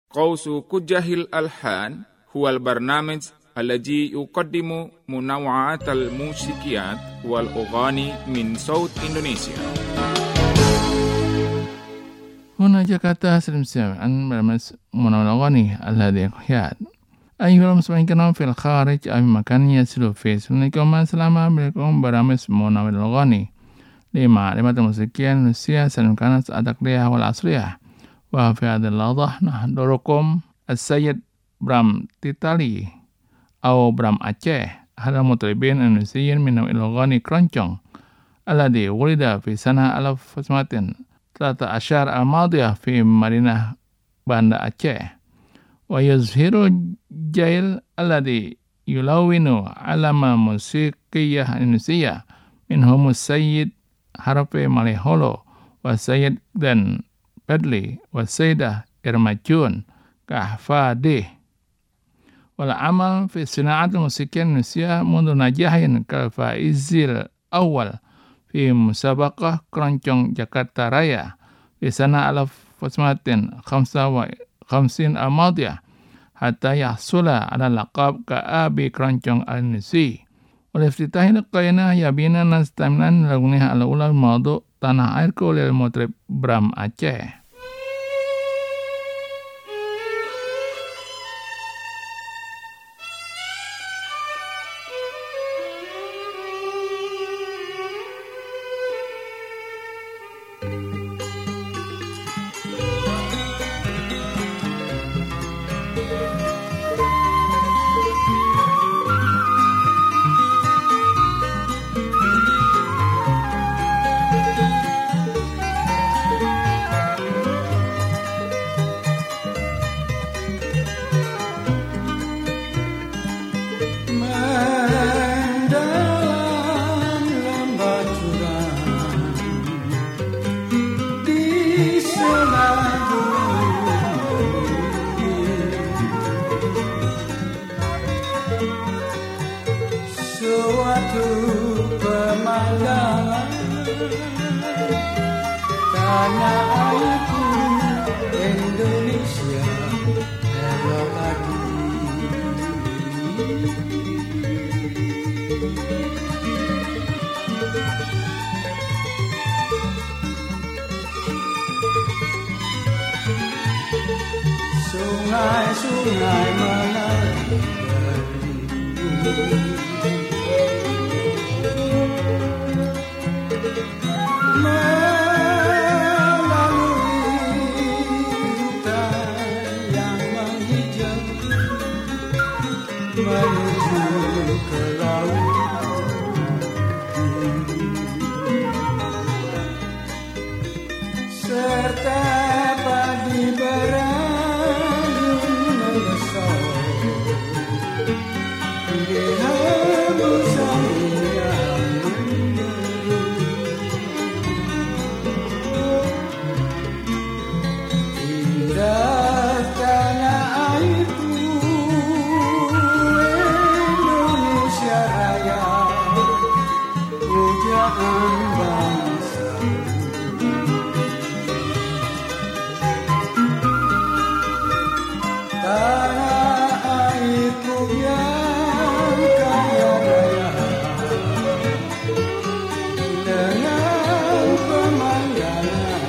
قوس كجه الألحان هو البرنامج الذي يقدم منوعات الموسيقيات والأغاني من صوت إندونيسيا. هنا جاكرتا سلمسيان برنامج منوعات الأغاني الذي يحيى أيها المستمعين الكرام في الخارج أو مكان يسلو في Assalamualaikum warahmatullahi برنامج منوعات الأغاني لمعرفة الموسيقى الإندونيسية سلمكان الأدقية والعصرية. وفي هذه اللحظة نحضركم السيد برام تيتالي أو برام أعشeh أحد المطربين الإندونيسيين من نوع الأغاني keroncong الذي ولد في سنة 1913 الماضية في مدينة بanda Aceh. ويظهر الجيل الذي يلون علم موسيقية إندونيسية منهم السيد Harvey Maleholo والسيد Glenn Fredly والسيدة إرما جون كهفادي. والعمل في صناعة الموسيقى الإندونيسية منذ نجاحه كالفائز الأول في مسابقة keroncong جاكرتا رايا في سنة 1955 الماضية حتى يحصل على لقب كأبي keroncong الإندونيسي. والافتتاح لقائنا يبينا نستمع الأغنية الأولى الموضوع Tanah Airku oleh المطرب برام أعشeh. Sungai-sungai mengalir melalui hutan yang menghijau menuju ke laut, serta padi berayu mengesau di hembusan yang menyeru. Indah tanah airku Indonesia Raya, pujaan bangsa. Tanah airku yang kaya raya dengan pemandangan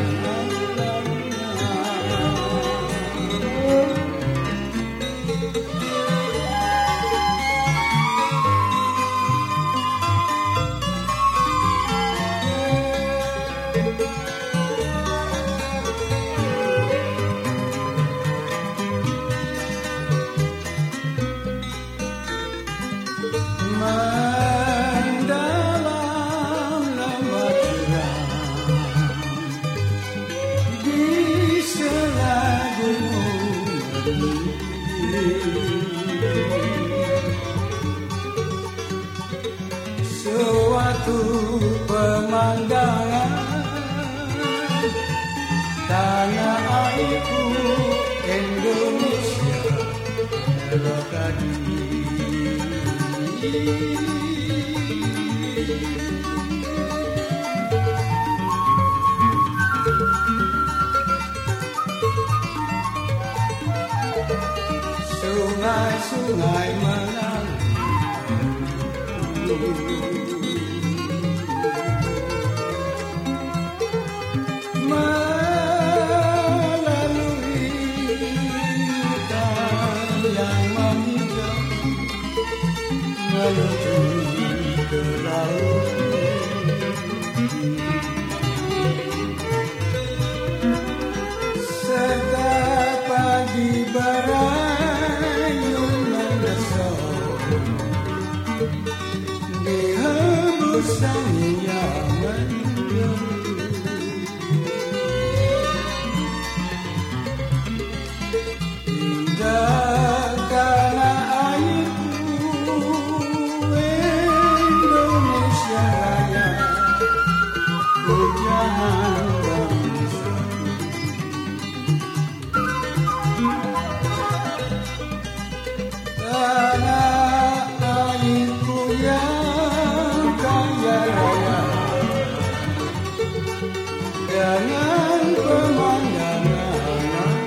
mendalam lembah curang di sela gunung berdiri. Suatu pemandangan tanah airku Indonesia melokadi. sungai-sungai mengalir melalui hutan yang menghijau menuju ke laut. Serta pagi berayun mendesok di hembusan yang mendung. Indah tanah airku Indonesia Raya, pujahan bangsa. Tanah airku yang kaya raya dengan pemandangan.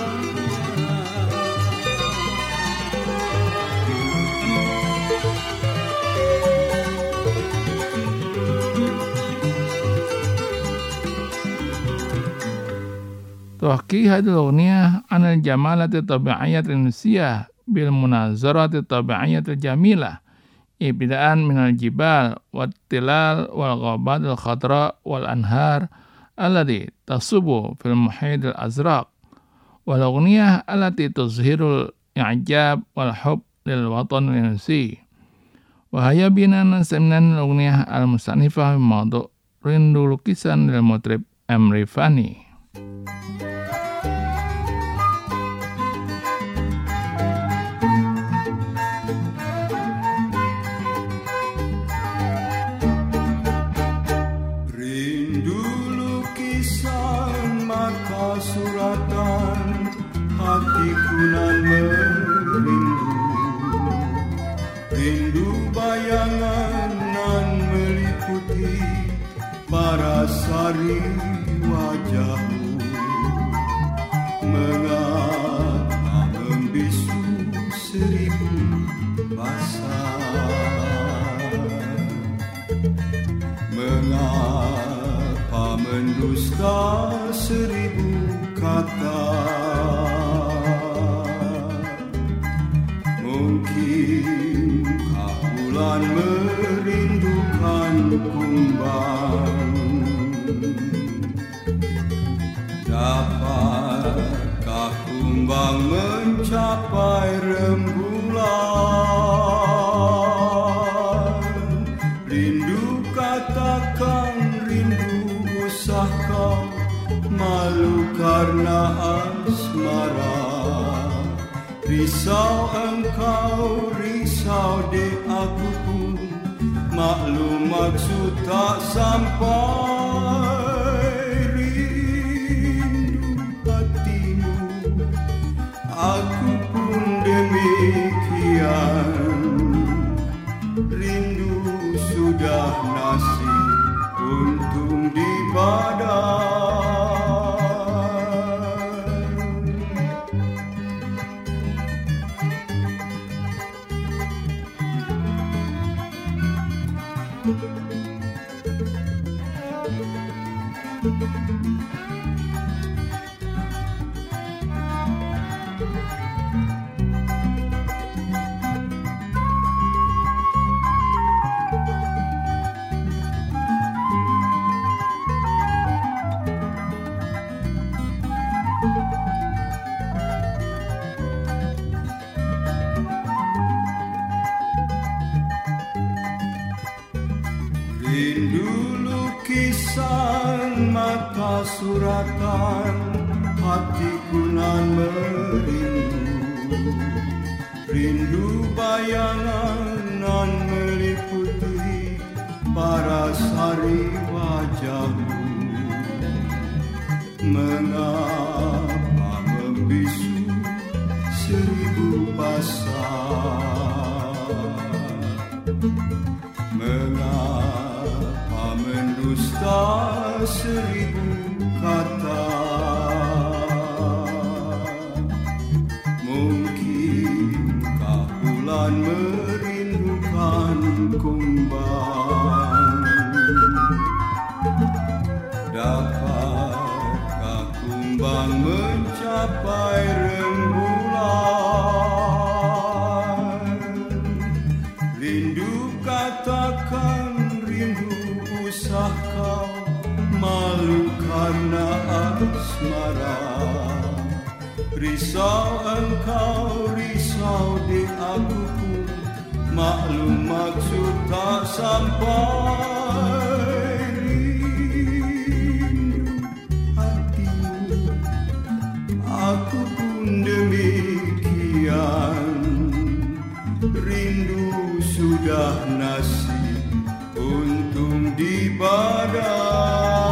تحكي هذه الأغنية عن الجمالة الطبيعية الإندونيسية بالمناظرة الطبيعية الجميلة ابتداء من الجبال والتلال والغابات الخضراء والأنهار التي تصب في المحيط الأزرق، والأغنية التي تظهر الإعجاب والحب للوطن الإندونيسي. وهيا بنا نستمع الأغنية المستأنفة بموضوع Rindu Lukisan للمطرب M. Rifani. Suratan hatiku nan merindu, rindu bayangan nan meliputi parasari wajahmu. Mengapa membisu seribu bahasa, mengapa mendusta seribu kata. Mungkinkah bulan merindukan kumbang? Dapatkah kumbang mencapai rembulan? Rindu katakan rindu, usah kau malu karena asmara. Risau engkau, risau dek aku pun, maklum maksud tak sampai. Rindu hatimu, aku pun demikian. Rindu sudah nasib untung di badan. Rindu lukisan mata suratan, hatiku nan merindu. Rindu bayangan nan meliputi parasari wajahmu. Mengapa membisu seribu pasang? Mengapa mendusta seribu kata? Mungkin akan merindukan kumbang. Dapatkah kumbang mencapai rembulan? Rindu katakan rindu, usah kau malu karena asmara. Risau engkau, risau di aku pun, maklum maksud tak sampai. Rindu hatimu, aku pun demikian. Rindu sudah nasib, untung di badan.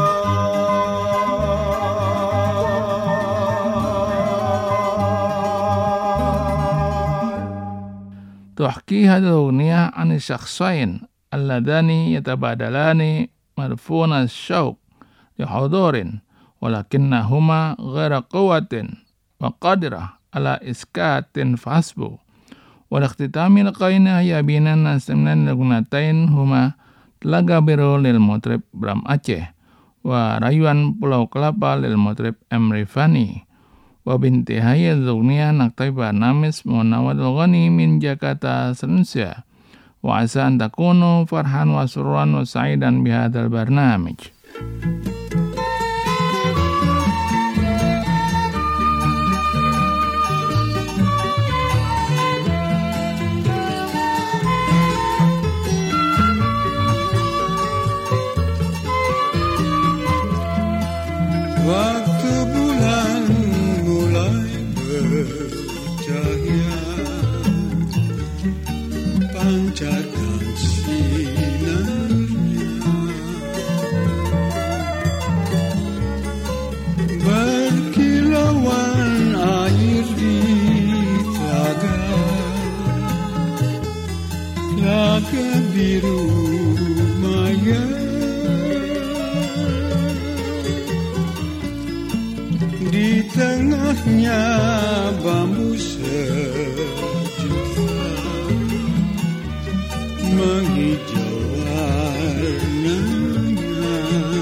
تحكي هذه الأغنية عن الشخصين اللذان يتبادلان مرفون الشوق لحضور، ولكنهما غير قوة وقادرة على إسكات فحسب. والاختتام لقائنا يبين أن ضمن الأغنيتين هما Telaga Biru للمطرب Bram Aceh ورayuan Pulau Kelapa للمطرب M. Rifani. وبانتهاء الأغنية نقتفي برنامج مناولة الأغاني من جاكرتا سلنسيا، وعسى أن تكونوا فرحا وسرورا وسعيدا بهذا البرنامج. Waktu bulan mulai bercahaya, pancarkan sinarnya, berkilauan air di telaga, telaga biru maya. Di tengahnya bambu sejuta menghijau warnanya,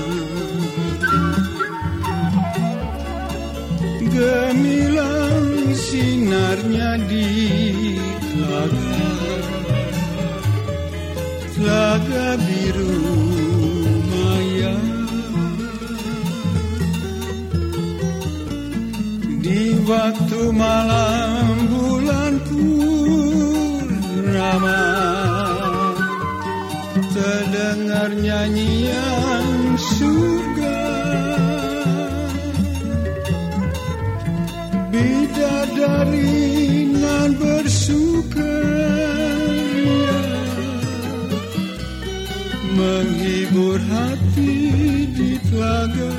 gemilang sinarnya di telaga, telaga biru maya. Di waktu malam bulan purnama, terdengar nyanyian surga. Bidadari nan bersukaria, menghibur hati di telaga.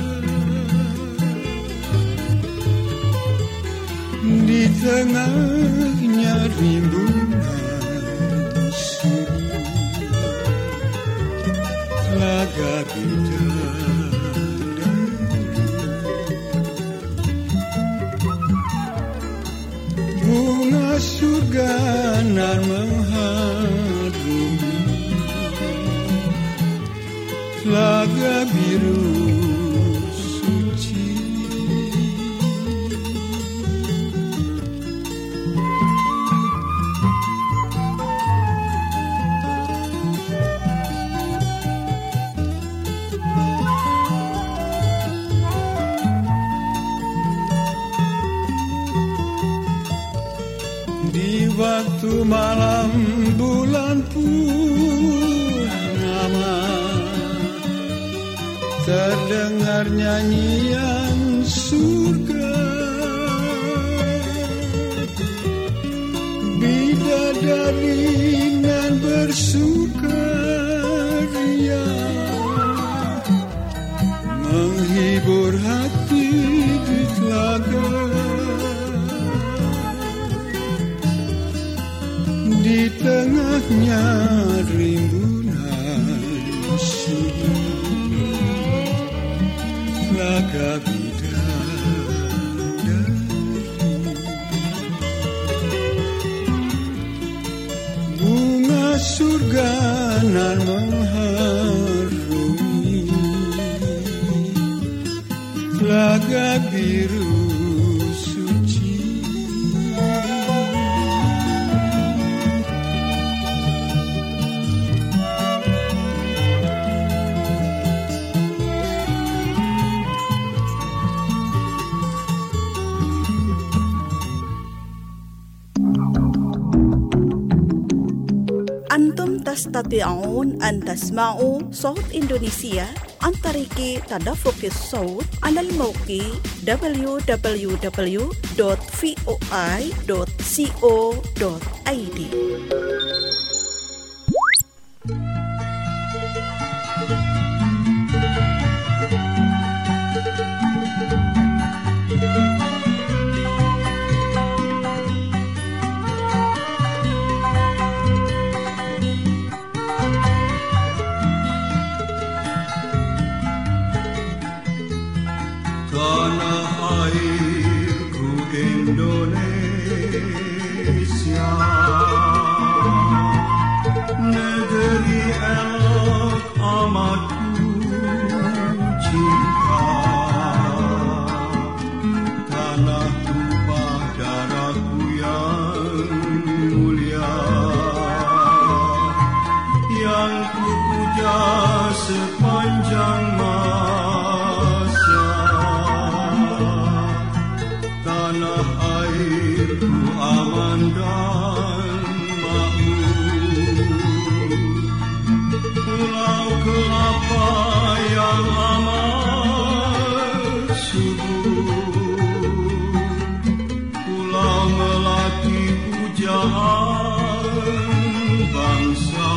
Di tengahnya rimbunan suri, telaga bidadari. Bunga surga nan mengharumi, telaga biru suci. Di waktu malam bulan purnama, terdengar nyanyian surga. Bidadari nan bersukaria, menghibur hati di telaga. Di tengahnya rimbunan suri, telaga bidadari. surga nan mengharungi Telaga biru suci Antum tastati'un an tasma'u Sawt Indonesia an tariki tadaffuqis sawt 'ala al-mawqi www.voi.co.id. Tanah airku Indonesia, negeri elok amat ku cinta. Tanah tumpah darahku yang mulia, yang ku puja sepanjang tanah airku aman dan makmur, pulau kelapa yang amat subur, pulau melati pujaan bangsa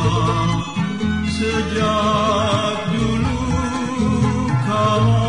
sejak dulu kala.